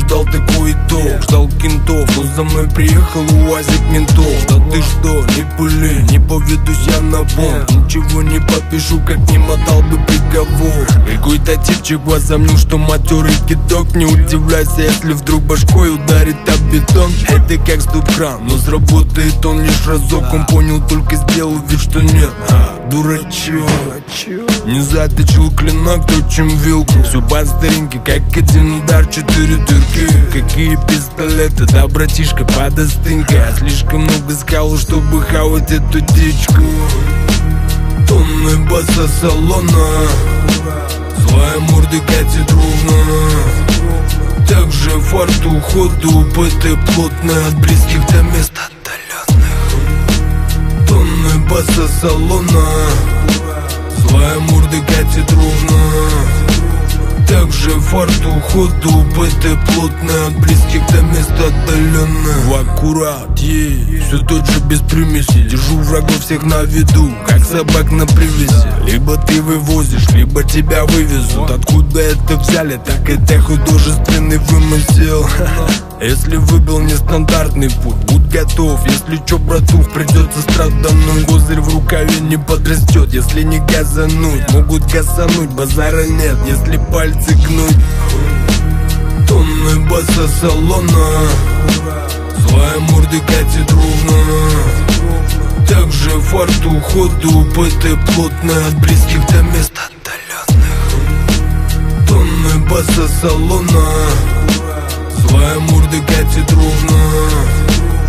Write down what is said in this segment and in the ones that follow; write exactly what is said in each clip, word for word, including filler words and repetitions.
ждал такой итог, ждал кентов, но за мной приехал УАЗик ментов. Да ты что, не пыли, не поведусь я на бомб, ничего не подпишу, как не мотал бы приговор. Какой-то типчик возомнил, что матерый кидок. Не удивляйся, если вдруг башкой ударит об бетон. Это как стоп-кран, но сработает он лишь разок. Он понял, только сделал вид, что нет. а, Дурачок, не заточил клинок, точим вилку. Все по старинке, как один удар, четыре дырки. Какие пистолеты, да, братишка, подостынька. Я слишком много сказал, чтобы хавать эту дичку. Тонны баса салона, злая морды катит ровно. Также фарт уходу, ПТ плотно от близких до мест отдаленных. Тонны баса салона, злая морды катит ровно. Также фарт уходу, ПТ плотно от близких до мест отдаленных. В аккурат, ей, все тот же без примеси. Держу врагов всех на виду, как собак на привязи. Либо ты вывозишь, либо тебя вывезут. Откуда это взяли, так это художественный вымысел. Если выбил нестандартный путь, будь готов. Если чё, братух, придется страдануть. Козырь в рукаве не подрастет, если не газануть. Могут газануть, базара нет, если пальцы гнуть. Тонны баса салона, злая морды катит ровно. Также фарт уходу, ПТ плотно от близких до мест отдаленных. Тонны баса салона, злая морды катит ровно.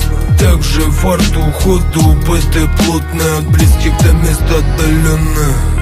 Также фарт уходу, ПТ плотно от близких до мест отдаленных.